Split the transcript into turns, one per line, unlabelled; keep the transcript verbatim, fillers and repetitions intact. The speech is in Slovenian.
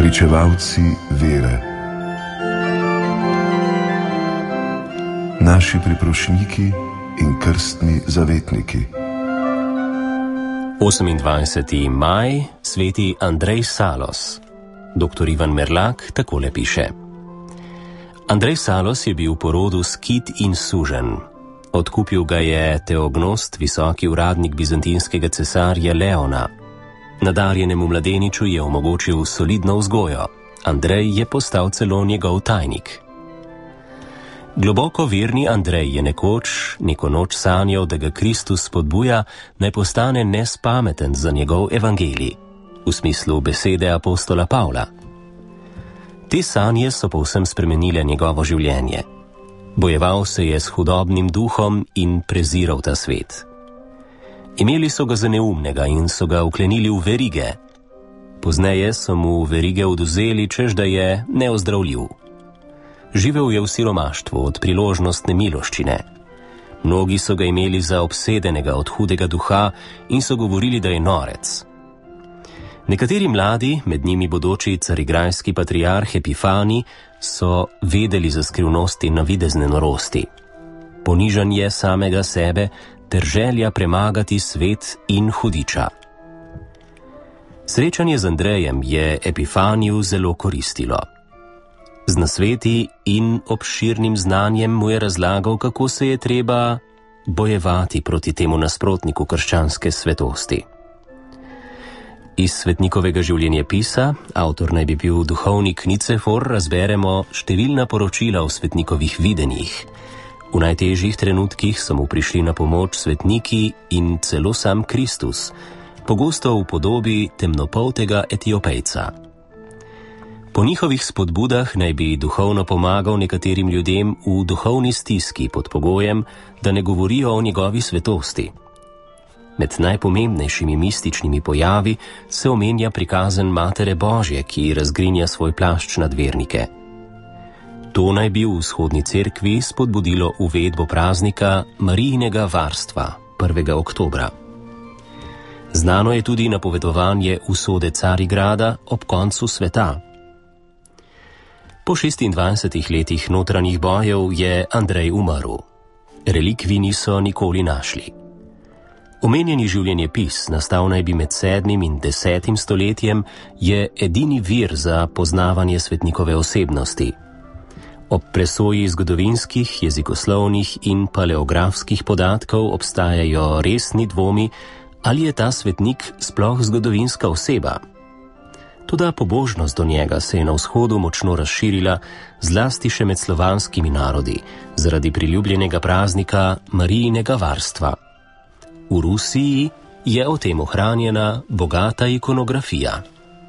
pričevalci vere, naši priprošniki in krstni zavetniki.
osemindvajseti maj, sveti Andrej Salos. Doktor Ivan Merlak takole piše. Andrej Salos je bil po rodu skit in suženj. Odkupil ga je Teognost, visoki uradnik bizantinskega cesarja Leona. Nadarjenemu mladeniču je omogočil solidno vzgojo. Andrej je postal celo njegov tajnik. Globoko verni Andrej je nekoč, neko noč sanjal, da ga Kristus spodbuja, naj postane nespameten za njegov evangelij, v smislu besede apostola Pavla. Te sanje so povsem spremenile njegovo življenje. Bojeval se je s hudobnim duhom in preziral ta svet. Imeli so ga za neumnega in so ga vklenili v verige. Pozneje so mu verige odvzeli, češ da je neozdravljiv. Živel je v siromaštvu od priložnostne miloščine. Mnogi so ga imeli za obsedenega od hudega duha in so govorili, da je norec. Nekateri mladi, med njimi bodoči carigrajski patriarh Epifani, so vedeli za skrivnost in navidezne norosti. Ponižanje samega sebe ter želja premagati svet in hudiča. Srečanje z Andrejem je Epifaniju zelo koristilo. Z nasveti in obširnim znanjem mu je razlagal, kako se je treba bojevati proti temu nasprotniku krščanske svetosti. Iz svetnikovega življenjepisa, avtor naj bi bil duhovnik Nicefor, razberemo številna poročila o svetnikovih videnjih. V najtežjih trenutkih so mu prišli na pomoč svetniki in celo sam Kristus, pogosto v podobi temnopoltega Etiopejca. Po njihovih spodbudah naj bi duhovno pomagal nekaterim ljudem v duhovni stiski pod pogojem, da ne govorijo o njegovi svetosti. Med najpomembnejšimi mističnimi pojavi se omenja prikazen Matere Božje, ki razgrinja svoj plašč nad vernike. To naj bi v vzhodni cerkvi spodbudilo uvedbo praznika Marijinega varstva prvega oktobra. Znano je tudi napovedovanje usode Carigrada ob koncu sveta. Po šestindvajsetih letih notranjih bojev je Andrej umrl. Relikvij niso nikoli našli. Omenjeni življenjepis, nastal naj bi med sedmim in desetim stoletjem, je edini vir za poznavanje svetnikove osebnosti. Ob presoji zgodovinskih, jezikoslovnih in paleografskih podatkov obstajajo resni dvomi, ali je ta svetnik sploh zgodovinska oseba. Toda pobožnost do njega se je na vzhodu močno razširila, zlasti še med slovanskimi narodi, zaradi priljubljenega praznika Marijinega varstva. V Rusiji je o tem ohranjena bogata ikonografija.